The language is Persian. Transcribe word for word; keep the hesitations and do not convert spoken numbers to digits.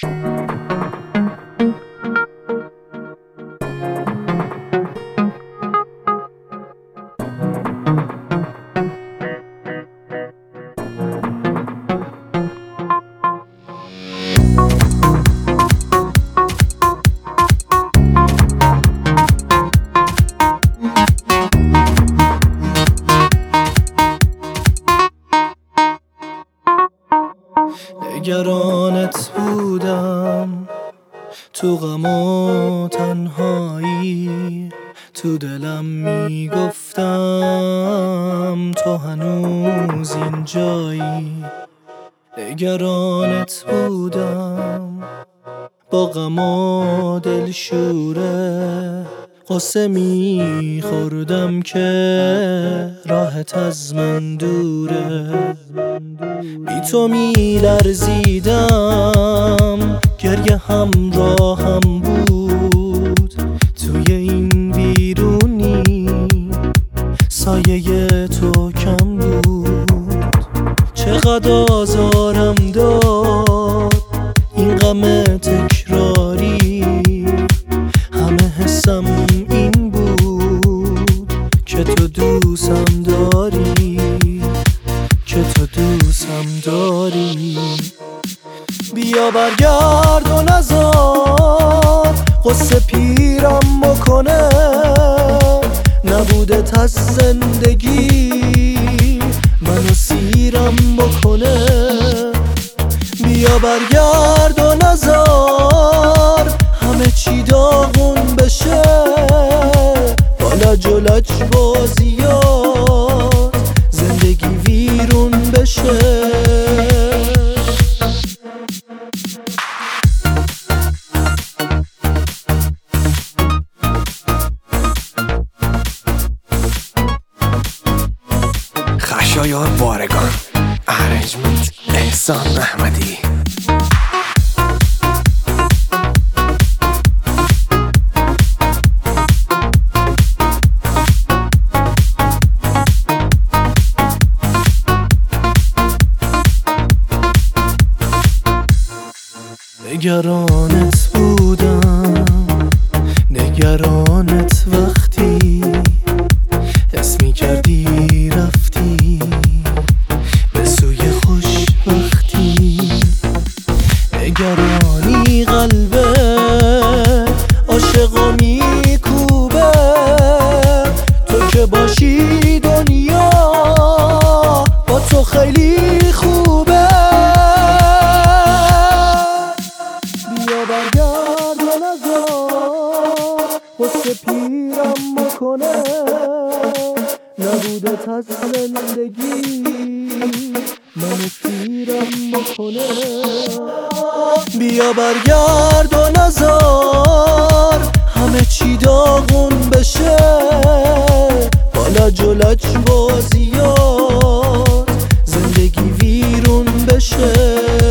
نگرانت بودم تو غم و تنهایی، تو دلم میگفتم تو هنوز اینجایی. نگرانت بودم با غم و دلشوره، قصه میخوردم که راحت از من دوره. بی تو میلرزیدم، گریه همراهم بود توی این ویرونی، سایه تو کم بود. چقدر آزارم داد این غم تکراری، همه حسم این بود که تو دوستم داری، که تو دوستم داری. بیا برگرد و نذار قصه پیرم بکنه، نبودت از زندگی منو سیرم بکنه. بیا برگرد و نذار همه چی داغون بشه، با لج و لج بازیات زندگی ویرون بشه. خشایار بارگان، ارنجمنت احسان احمدی. نگرانت بودم، نگرانت وقتی حس می‌کردی رفتی به سوی خوشبختی. نگرانی قلبه عاشقا میکوبه، تو که باشی دنیا با تو خیلی خوبه. بیا برگرد و نذار قصه پیرم بکنه، نبودت از زندگی منو سیرم بکنه. بیا برگرد و نذار همه چی داغون بشه، با لج و لج بازیات زندگی ویرون بشه.